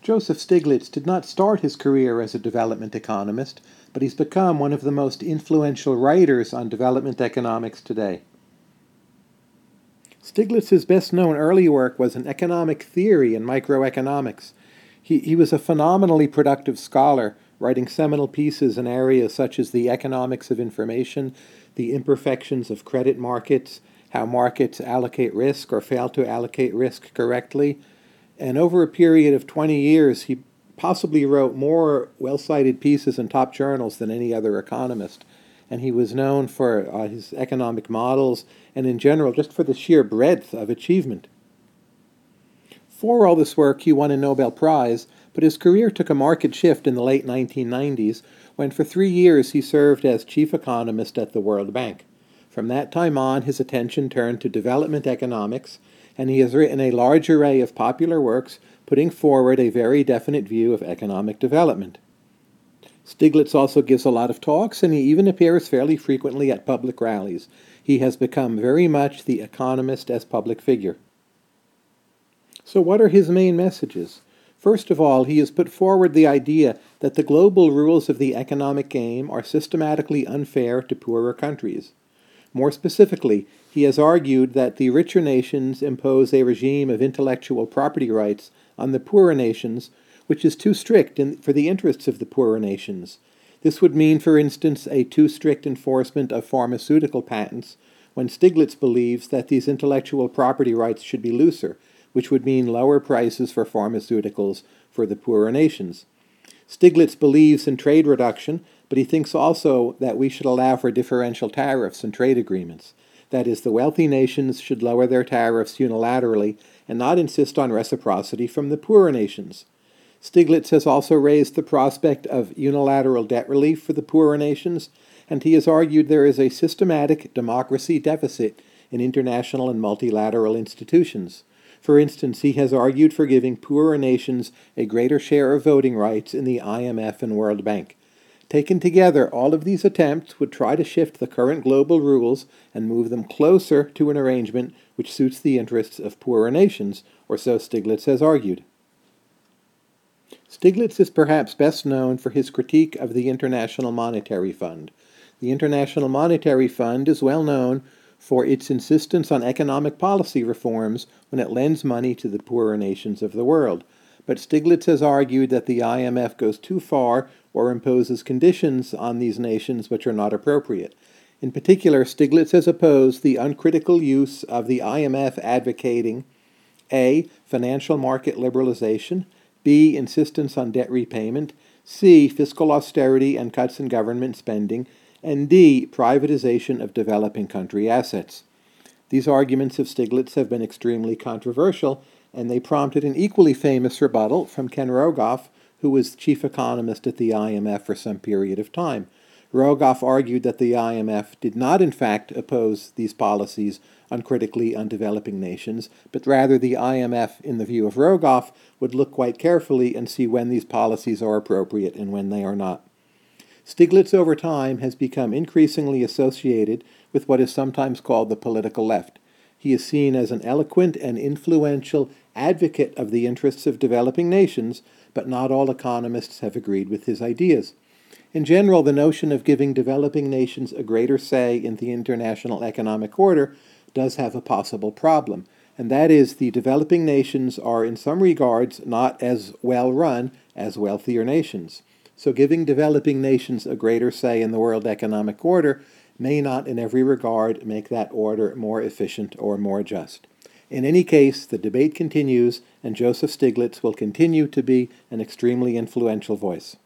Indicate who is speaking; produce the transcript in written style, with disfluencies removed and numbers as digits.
Speaker 1: Joseph Stiglitz did not start his career as a development economist, but he's become one of the most influential writers on development economics today. Stiglitz's best-known early work was in economic theory and microeconomics. He was a phenomenally productive scholar, writing seminal pieces in areas such as the economics of information, the imperfections of credit markets, how markets allocate risk or fail to allocate risk correctly. And over a period of 20 years, he possibly wrote more well-cited pieces in top journals than any other economist. And he was known for his economic models and, in general, just for the sheer breadth of achievement. For all this work, he won a Nobel Prize, but his career took a marked shift in the late 1990s, when for 3 years he served as chief economist at the World Bank. From that time on, his attention turned to development economics, and he has written a large array of popular works putting forward a very definite view of economic development. Stiglitz also gives a lot of talks, and he even appears fairly frequently at public rallies. He has become very much the economist as public figure. So what are his main messages? First of all, he has put forward the idea that the global rules of the economic game are systematically unfair to poorer countries. More specifically, he has argued that the richer nations impose a regime of intellectual property rights on the poorer nations, which is too strict for the interests of the poorer nations. This would mean, for instance, a too strict enforcement of pharmaceutical patents, when Stiglitz believes that these intellectual property rights should be looser, which would mean lower prices for pharmaceuticals for the poorer nations. Stiglitz believes in trade reduction, but he thinks also that we should allow for differential tariffs and trade agreements. That is, the wealthy nations should lower their tariffs unilaterally and not insist on reciprocity from the poorer nations. Stiglitz has also raised the prospect of unilateral debt relief for the poorer nations, and he has argued there is a systematic democracy deficit in international and multilateral institutions. For instance, he has argued for giving poorer nations a greater share of voting rights in the IMF and World Bank. Taken together, all of these attempts would try to shift the current global rules and move them closer to an arrangement which suits the interests of poorer nations, or so Stiglitz has argued. Stiglitz is perhaps best known for his critique of the International Monetary Fund. The International Monetary Fund is well known for its insistence on economic policy reforms when it lends money to the poorer nations of the world. But Stiglitz has argued that the IMF goes too far or imposes conditions on these nations which are not appropriate. In particular, Stiglitz has opposed the uncritical use of the IMF advocating A. Financial market liberalization, B. Insistence on debt repayment, C. Fiscal austerity and cuts in government spending, and D. Privatization of developing country assets. These arguments of Stiglitz have been extremely controversial, and they prompted an equally famous rebuttal from Ken Rogoff, who was chief economist at the IMF for some period of time. Rogoff argued that the IMF did not in fact oppose these policies uncritically on developing nations, but rather the IMF, in the view of Rogoff, would look quite carefully and see when these policies are appropriate and when they are not. Stiglitz over time has become increasingly associated with what is sometimes called the political left. He is seen as an eloquent and influential advocate of the interests of developing nations, but not all economists have agreed with his ideas. In general, the notion of giving developing nations a greater say in the international economic order does have a possible problem, and that is the developing nations are in some regards not as well run as wealthier nations. So giving developing nations a greater say in the world economic order may not in every regard make that order more efficient or more just. In any case, the debate continues, and Joseph Stiglitz will continue to be an extremely influential voice.